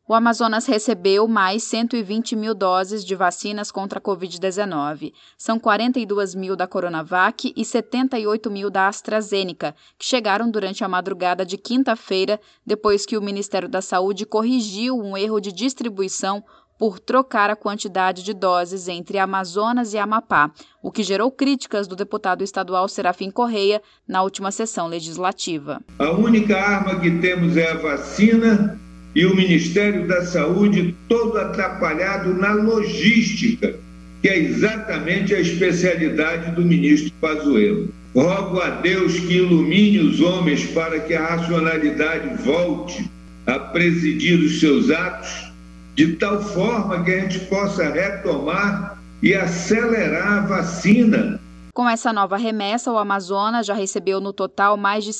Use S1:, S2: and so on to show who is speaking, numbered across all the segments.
S1: O Amazonas recebeu mais 120 mil doses de vacinas contra a Covid-19. São 42 mil da Coronavac e 78 mil da AstraZeneca, que chegaram durante a madrugada de quinta-feira, depois que o Ministério da Saúde corrigiu um erro de distribuição por trocar a quantidade de doses entre Amazonas e Amapá, o que gerou críticas do deputado estadual Serafim Correia na última sessão legislativa.
S2: A única arma que temos é a vacina e o Ministério da Saúde todo atrapalhado na logística, que é exatamente a especialidade do ministro Pazuello. Rogo a Deus que ilumine os homens para que a racionalidade volte a presidir os seus atos, de tal forma que a gente possa retomar e acelerar a vacina.
S1: Com essa nova remessa, o Amazonas já recebeu no total mais de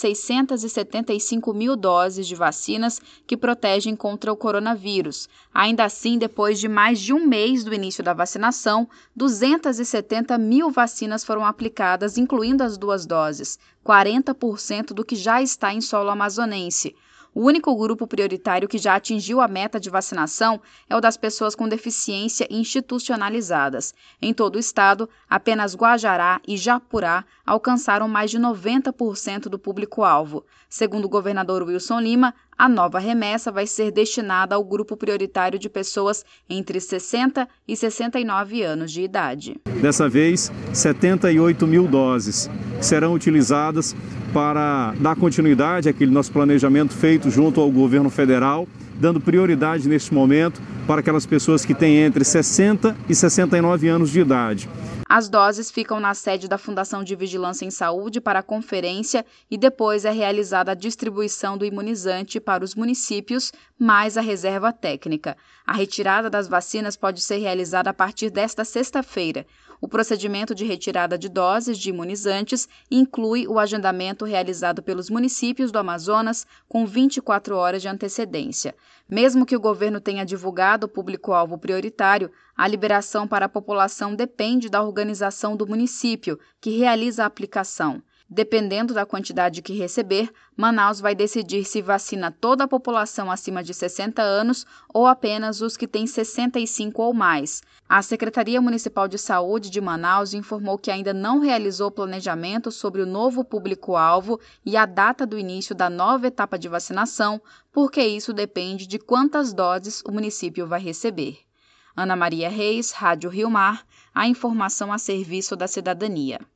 S1: 675 mil doses de vacinas que protegem contra o coronavírus. Ainda assim, depois de mais de um mês do início da vacinação, 270 mil vacinas foram aplicadas, incluindo as 2 doses, 40% do que já está em solo amazonense. O único grupo prioritário que já atingiu a meta de vacinação é o das pessoas com deficiência institucionalizadas. Em todo o estado, apenas Guajará e Japurá alcançaram mais de 90% do público-alvo. Segundo o governador Wilson Lima, a nova remessa vai ser destinada ao grupo prioritário de pessoas entre 60 e 69 anos de idade.
S3: Dessa vez, 78 mil doses serão utilizadas para dar continuidade àquele nosso planejamento feito junto ao governo federal, dando prioridade neste momento para aquelas pessoas que têm entre 60 e 69 anos de idade.
S1: As doses ficam na sede da Fundação de Vigilância em Saúde para a conferência e depois é realizada a distribuição do imunizante para os municípios, mais a reserva técnica. A retirada das vacinas pode ser realizada a partir desta sexta-feira. O procedimento de retirada de doses de imunizantes inclui o agendamento realizado pelos municípios do Amazonas com 24 horas de antecedência. Mesmo que o governo tenha divulgado o público-alvo prioritário, a liberação para a população depende da organização do município, que realiza a aplicação. Dependendo da quantidade que receber, Manaus vai decidir se vacina toda a população acima de 60 anos ou apenas os que têm 65 ou mais. A Secretaria Municipal de Saúde de Manaus informou que ainda não realizou planejamento sobre o novo público-alvo e a data do início da nova etapa de vacinação, porque isso depende de quantas doses o município vai receber. Ana Maria Reis, Rádio Rio Mar, a informação a serviço da cidadania.